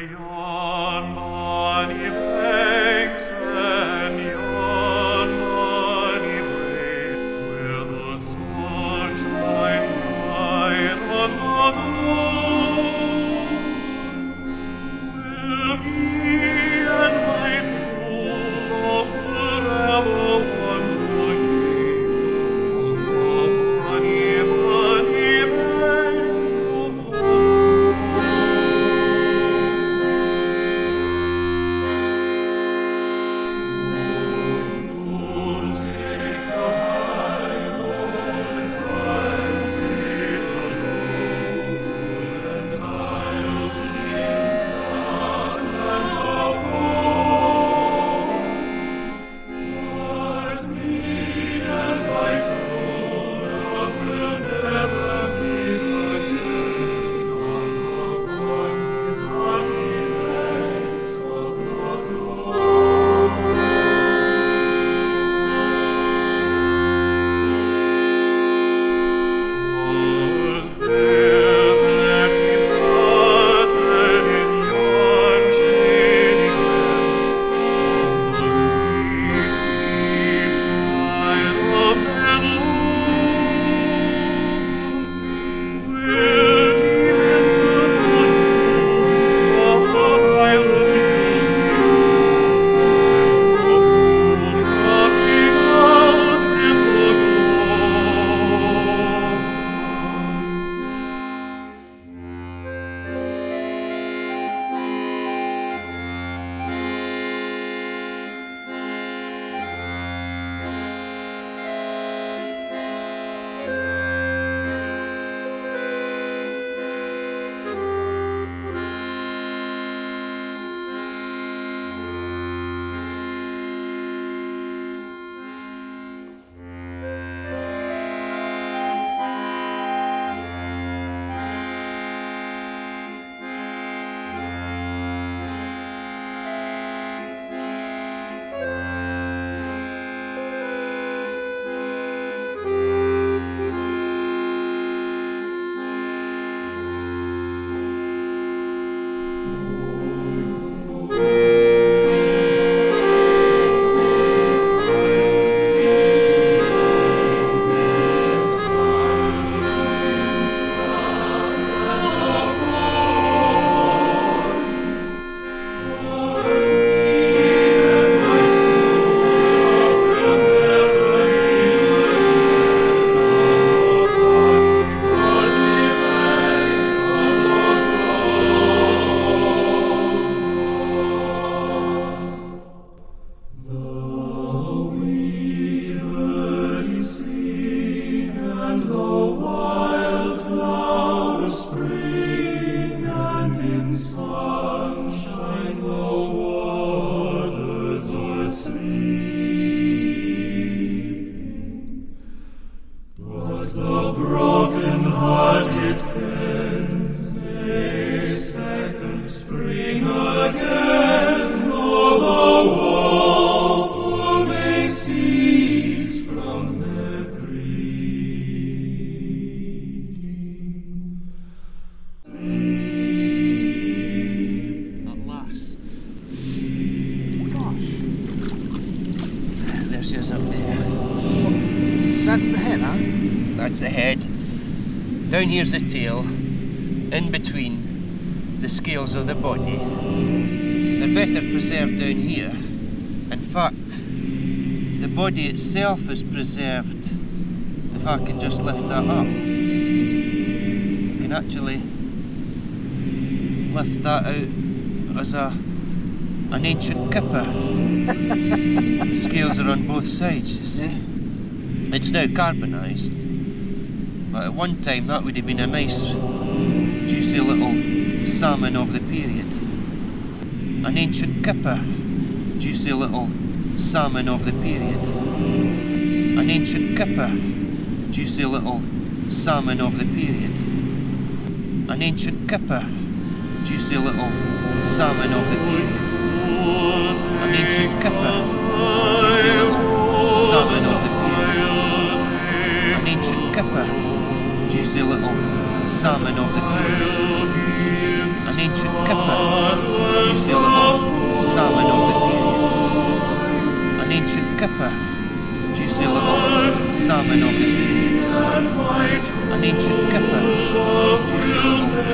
That's the head. Down here's the tail. In between, the scales of the body. They're better preserved down here. In fact, the body itself is preserved. If I can just lift that up, you can actually lift that out as an ancient kipper. The scales are on both sides, you see. It's now carbonised, but at one time that would have been a nice, juicy little salmon of the period. An ancient kipper, juicy little salmon of the period. An ancient kipper, juicy little salmon of the period. An ancient kipper, juicy little salmon of the period. An ancient kipper, juicy little salmon of the period. An ancient kipper, juicy little salmon of the period. An ancient kipper, kipper, juicy little salmon of the bay. An ancient kipper, juicy little